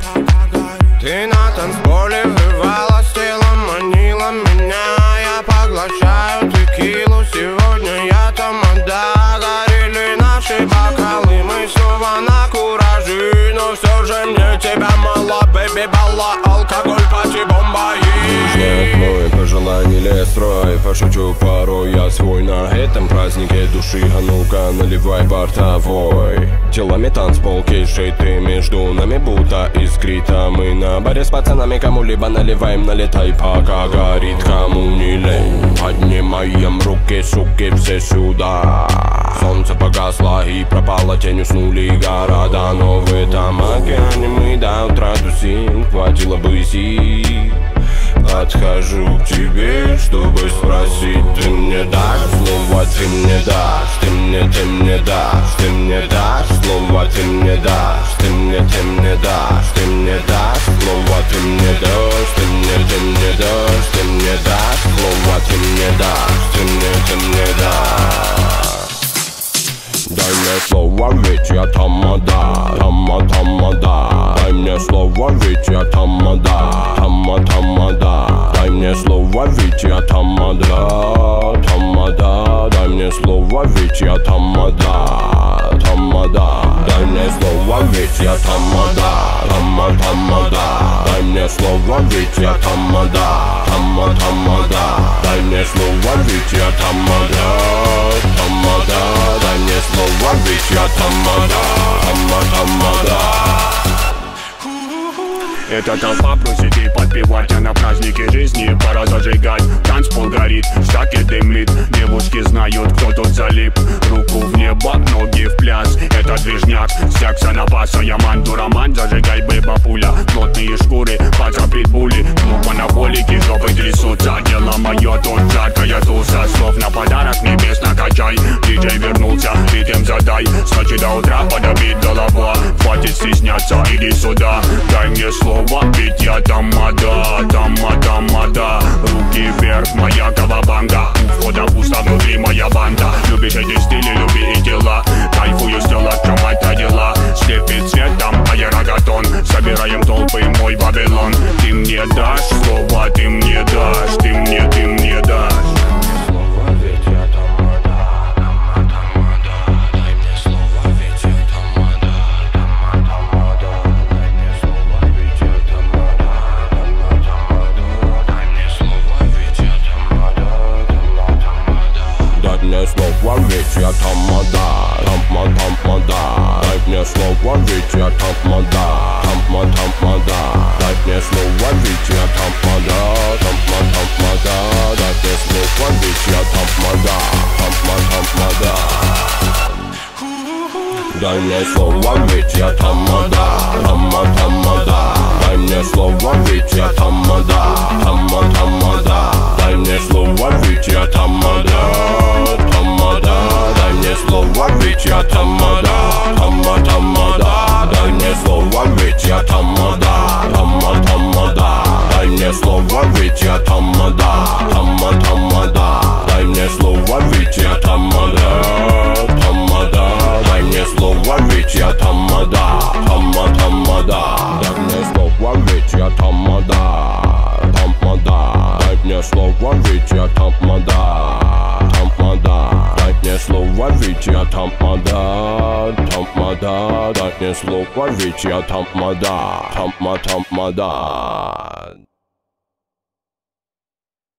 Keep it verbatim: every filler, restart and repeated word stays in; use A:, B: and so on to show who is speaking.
A: Ты на танцполе врывалась телом, манила меня. Я поглощаю текилу, сегодня я тамада. Горели наши бокалы, мы снова на кураже. Но все же мне тебя мало, бэби, балла, алкоголь, пати, бомба и...
B: Знает мой пожелание лес строй. Пошучу порой я свой на этом празднике души. А ну-ка наливай бортовой. Телами танцпол, кейшей ты между нами будто искрит. А мы на баре с пацанами кому-либо наливаем. Налетай, пока горит, кому не лень. Поднимаем руки, суки, все сюда. Солнце погасло и пропало, тень, уснули города. Но в этом океане мы до утра тусим. Хватило бы сил. Подхожу к тебе, чтобы спросить. Ты мне дашь слово, ты мне дашь. Ты мне, ты мне дашь. Ты мне дашь слово, ты мне дашь. Ты мне, ты мне дашь. Ты мне дашь слово, ты мне дашь. Ты мне, ты мне дашь. Ты мне дашь слово, ты мне дашь. Ты мне, ты мне дашь. Дай мне слово, ведь я тамада. Тама, тамада. Дай мне слово, ведь я тамада. Тама, тамада. Дай мне слово, ведь я тамада. Тамада. Дай мне слово, ведь я тамада. Тамада. Дай мне слово, ведь я тамада. Тама, тамада. Дай мне слово, ведь я тамада. Тама, тамада. Дай мне слово, ведь я тамада. Тамада. Дай мне слово, ведь я тамада. Тама, тамада.
C: Эта толпа просит и подпевать, а на празднике жизни пора зажигать. Танцпол горит, штаки дымит, девушки знают, кто тут залип. Руку в небо, ноги в пляс, это движняк, секса на паса. Я манду роман, зажигай, бэба, пуля. Плотные шкуры, паца, питбули. Клуб анаболики, жопы трясутся. Дело мое, тут жаркая туса. Слов на подарок, небес накачай. Диджей вернулся, ритм задай. С ночи до утра подобит голова. Хватит стесняться, иди сюда. Дай мне слово, ведь я тамада, тама, тамада. Руки вверх, моя кавабанга. У входа пусто, внутри моя банда. Любишь эти стили, люби и дела. Кайфую с тела, это дела. Слепит цветом аэрогатон. Собираем толпы, мой Вавилон. Ты мне дашь слово, ты мне дашь. Ты мне, ты мне дашь.
B: Слово, ведь я тамада, тама, тамада. Дай мне слово, ведь я тамада, тама, тамада. Дай мне слово, ведь я тамада, тама, тамада. Дай мне слово, ведь я тамада, тама, тамада. Дай мне слово, ведь я тамада, тама, тамада. Дай мне слово, ведь я тамада, тама, тамада. Дай мне слово, ведь я тамада. Дай мне слово, ведь я тамада, тама, тамада. Дай мне слово, ведь я тамада, тама, тамада. Дай мне слово, ведь я тамада, тама, тамада. Дай мне слово, ведь я тамада, тамада. Дай мне слово, ведь я тамада, тама, тамада. Дай мне слово, ведь я тамада, тамада. Дай мне слово, ведь я тамада. Дай мне слово, ведь я тамада, тамада. Дай мне слово, ведь я тамада, тама, тамада.